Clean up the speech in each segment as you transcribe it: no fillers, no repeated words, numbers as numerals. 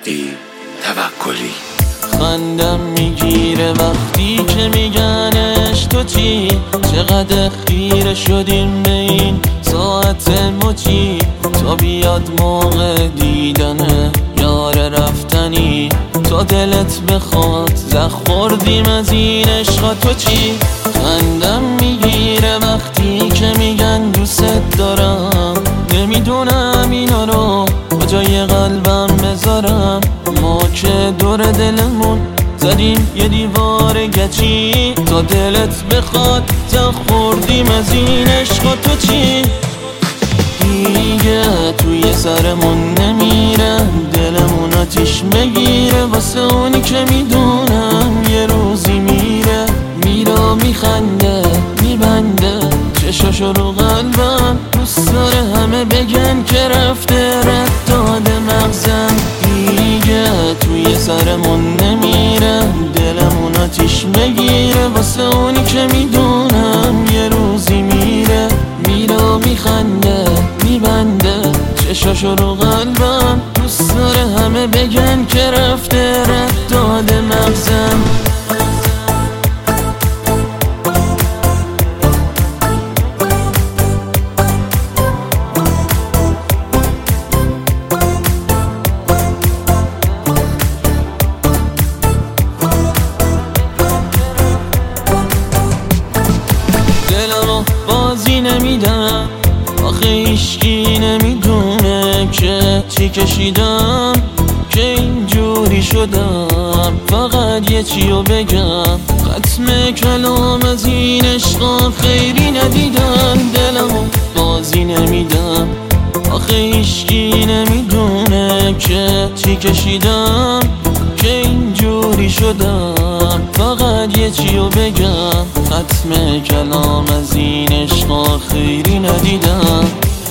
مهدی توکلی. خندم میگیره وقتی که میگنش تو چی، چقدر خیره شدیم به این ساعت مچی، تا بیاد موقع دیدن یار رفتنی، تا دلت بخواد زخ خوردیم از این عشقا تو چی. خندم میگیره وقتی که میگن دوست دارم، نمیدونم اینا رو کجای قلبم بذارم. ما که دور دلمون زدیم یه دیوار گچی، تا دلت بخواد زخ خوردیم از این عشقا تو چی. دیگه توی سرمون نمیره، دلمون آتیش بگیره واسه اونی که میدونم یه روزی میره. میرا میخنده میبنده چشاشو رو قلبم، دوست داره همه بگن که رفته رد داده مغزم. دیگه توی سرمون نمیره، دلمون آتیش بگیره واسه اونی که میدونم یه روزی میره. میرا میخنده میبنده چشاشو رو قلبم، دوست داره همه بگن که رفته رد داده مغزم. دلمو بازی نمیدم آخه هیچکی نمیدونه که چی کشیدم که اینجوری شدم. فقط یه چیو بگم، ختم کلام از این عشقا خیری ندیدم. دلمو بازی نمیدم آخه هیچکی نمیدونه که چی کشیدم که اینجوری شدم. فقط یه چیو بگم، ختم کلام از این عشقا خیری ندیدم.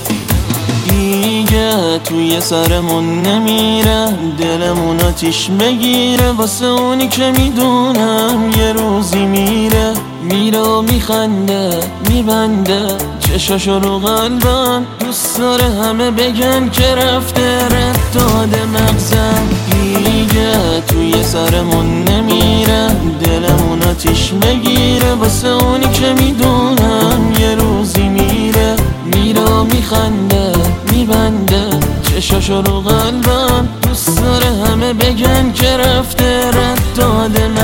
دیگه توی سرمون نمیره، دلمون آتیش بگیره واسه اونی که میدونم یه روزی میره. میرا میخنده میبنده چشاشو رو قلبم، دوست داره همه بگن که رفته رد داده مغزم. دیگه توی سرمون نمیره، دلمون آتیش بگیره واسه اونی که میدونم یه روزی میره. میرا میخنده میبنده چشاشو رو قلبم، دوست داره همه بگن که رفته رد داده